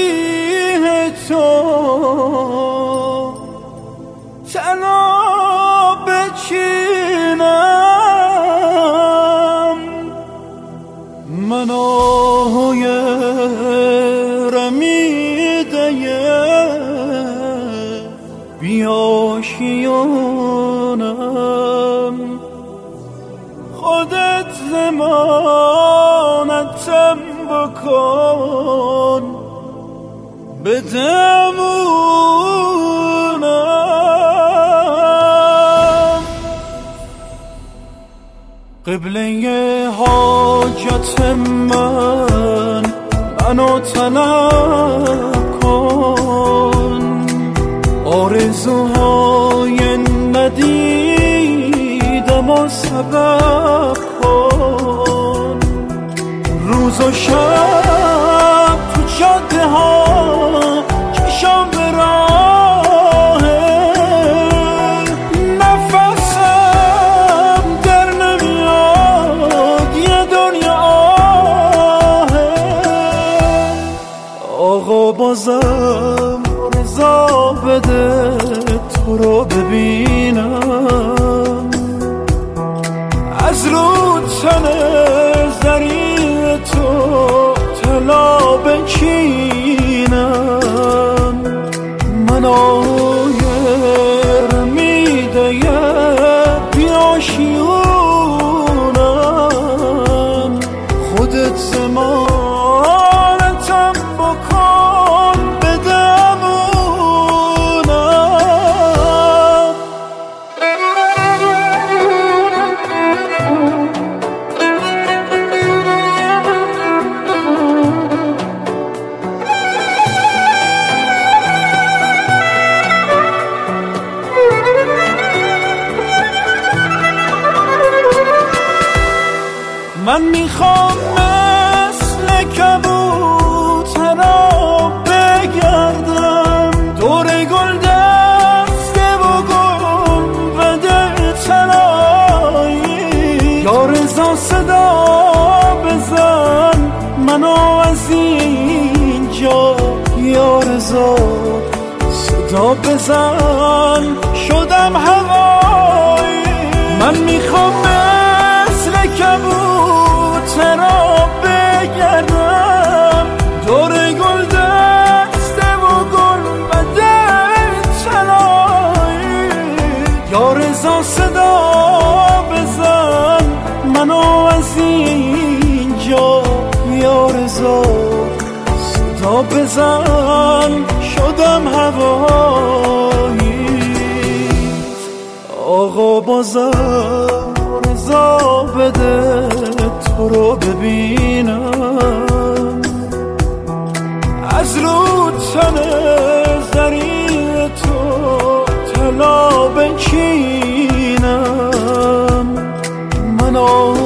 مسیح تو تنها بچینم، من آهای رمیده بیاشیانم، خودت ضمانتم بکن بدمونم. قبله حاجت منو طلب کن، آرزوهای ندیدم و سبب کن، روز و شب تو جاده ها چشم به راهه، نفسم در نمیاد یه دنیا آهه. آقا بازم رضا بده تو رو ببینم، از رو تن زری تو طلا بچینم، من آیر میده بیاشیونم، خودت زمانتم بکن بدمونم. من میخوام مثل کبوترا بگردم، دور گل دسته و گنبد طلایی، یا رضا صدا بزن منو از اینجا، یا رضا صدا بزن شدم هوایی. من میخوام مثل کبوترا بگردم، دور گل دسته و گنبد طلایی، یا رضا صدا بزن منو از اینجا، یا رضا صدا بزن شدم هوایی. آقا بازم رضا بده تو رو ببینم، از رو تن زری تو طلا بچینم، من